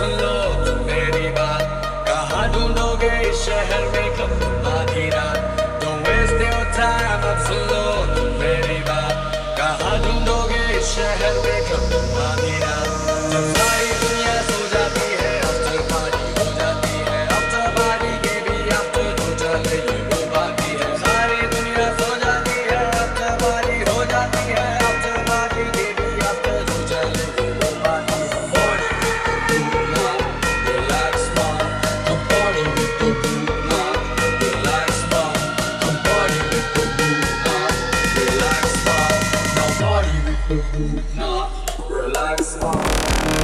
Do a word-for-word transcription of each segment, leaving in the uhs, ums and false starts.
सुन लो तुम मेरी बात, कहाँ ढूंढोगे इस शहर में कब आधी रात। Don't waste your time, अब सुन लो तुम मेरी बात, कहाँ ढूंढोगे इस शहर में कब आधी रात। जब सारी दुनिया सो जाती है after party हो जाती है, after party के भी after दो चले ये वो बाकी है। सारी दुनिया सो जाती है after party हो जाती है, after party के भी after दो चले ये वो बाकी है। Party with the group now, relax man, come party with the group now, relax man, come party with the group now, relax man, come party with the group now, relax man.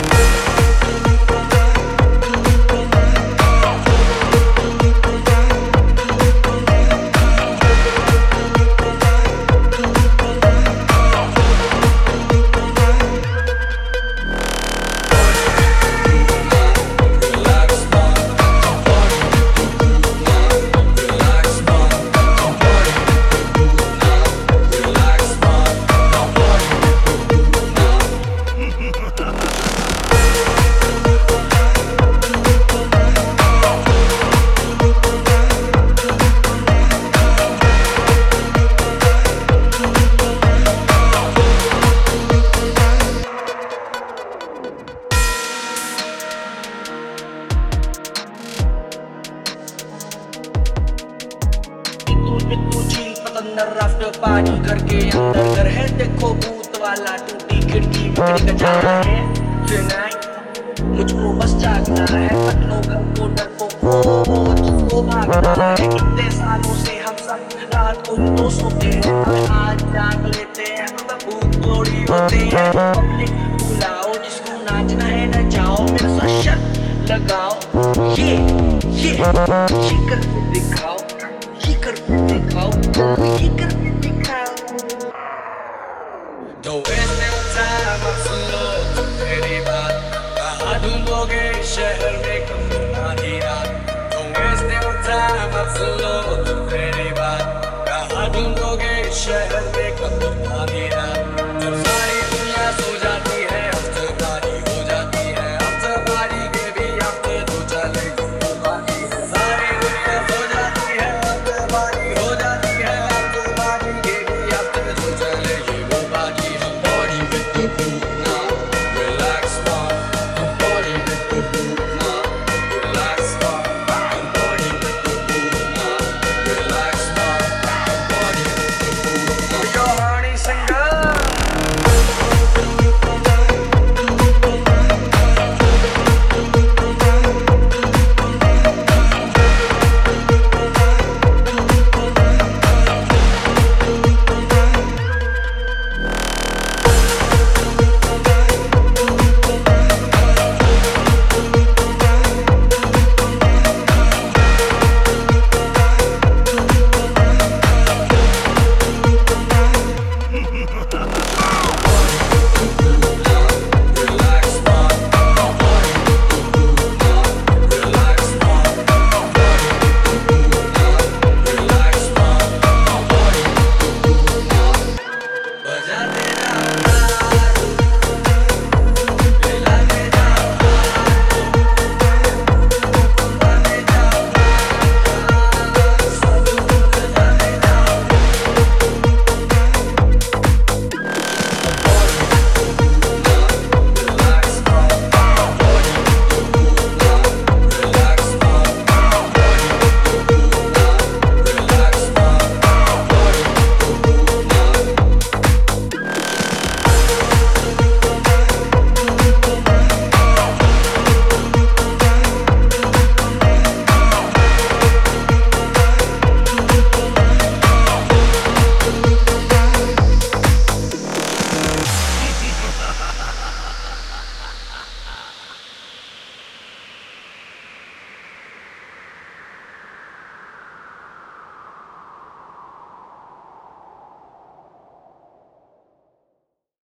After party घर के अंदर घर है, देखो भूत वाला, टूटी खिड़की बिगड़ी का जाला है। Tonight मुझको बस जागना है, पटलों घर को डरपों को तुझको भागना है। कितने सालों से हम सब रात को तो सोते हैं, आज जाग लेते हैं, भूत थोड़ी होते हैं। पब्लिक बुलाओ जिसको नाचना है न जाओ, मेरे साथ शर्त लगाओ, ये ये ये करके दिखाओ, ये करके दिखाओ, ये करके दिखाओ। Don't waste your time, अब सुन लो तुम मेरी बात, कहाँ ढूंढोगे इस शहर में कब आधी रात। Don't waste your time, अब सुन लो तुम मेरी बात, कहाँ ढूंढोगे इस शहर में कब आधी रात।